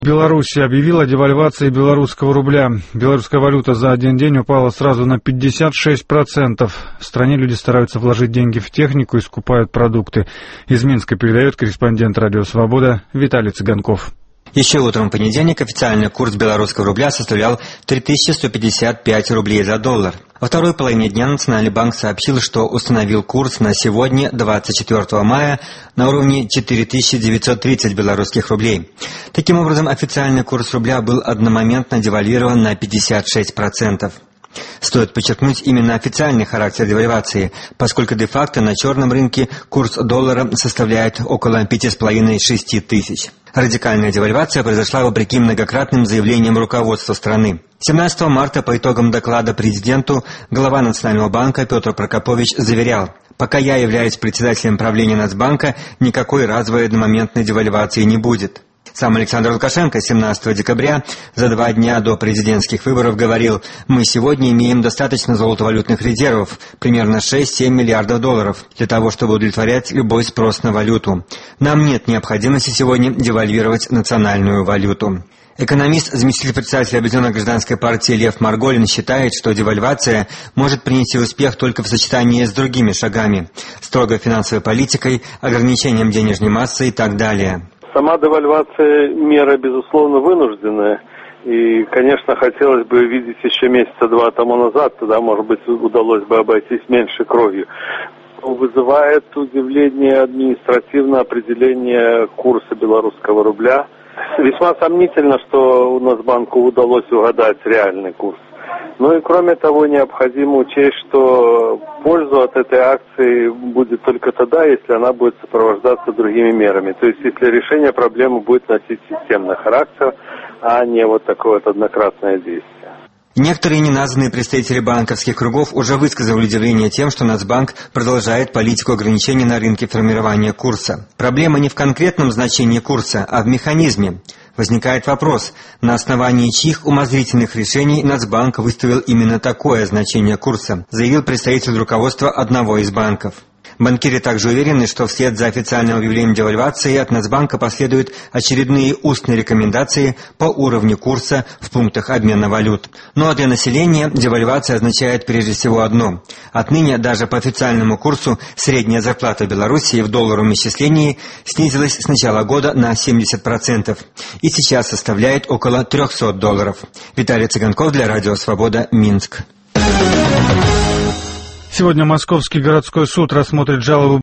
Беларусь объявила о девальвации белорусского рубля. Белорусская валюта за один день упала сразу на 56%. В стране люди стараются вложить деньги в технику и скупают продукты. Из Минска передает корреспондент «Радио Свобода» Виталий Цыганков. Еще утром в понедельник официальный курс белорусского рубля составлял 3155 рублей за доллар. Во второй половине дня Национальный банк сообщил, что установил курс на сегодня, 24 мая, на уровне 4930 белорусских рублей. Таким образом, официальный курс рубля был одномоментно девальвирован на 56%. Стоит подчеркнуть именно официальный характер девальвации, поскольку де-факто на черном рынке курс доллара составляет около 5,5-6 тысяч. Радикальная девальвация произошла вопреки многократным заявлениям руководства страны. 17 марта по итогам доклада президенту глава Национального банка Петр Прокопович заверял: «Пока я являюсь председателем правления Нацбанка, никакой разовой одномоментной девальвации не будет». Сам Александр Лукашенко 17 декабря, за 2 дня до президентских выборов, говорил: «Мы сегодня имеем достаточно золотовалютных резервов, примерно 6-7 миллиардов долларов, для того, чтобы удовлетворять любой спрос на валюту. Нам нет необходимости сегодня девальвировать национальную валюту». Экономист, заместитель председателя Объединенной гражданской партии Лев Марголин считает, что девальвация может принести успех только в сочетании с другими шагами – строгой финансовой политикой, ограничением денежной массы и так далее. Сама девальвация – мера, безусловно, вынужденная. И, конечно, хотелось бы видеть еще месяца 2 тому назад, тогда, может быть, удалось бы обойтись меньше кровью. Вызывает удивление административное определение курса белорусского рубля. Весьма сомнительно, что у Нацбанку удалось угадать реальный курс. Ну и кроме того, необходимо учесть, что пользу от этой акции будет только тогда, если она будет сопровождаться другими мерами. То есть, если решение проблемы будет носить системный характер, а не вот такое вот однократное действие. Некоторые неназванные представители банковских кругов уже высказали удивление тем, что Нацбанк продолжает политику ограничений на рынке формирования курса. Проблема не в конкретном значении курса, а в механизме. Возникает вопрос, на основании чьих умозрительных решений Нацбанк выставил именно такое значение курса, заявил представитель руководства одного из банков. Банкиры также уверены, что вслед за официальным объявлением девальвации от Нацбанка последуют очередные устные рекомендации по уровню курса в пунктах обмена валют. Ну а для населения девальвация означает прежде всего одно. Отныне даже по официальному курсу средняя зарплата в Беларуси в долларовом исчислении снизилась с начала года на 70% и сейчас составляет около $300. Виталий Цыганков для Радио Свобода, Минск. Сегодня Московский городской суд рассмотрит жалобу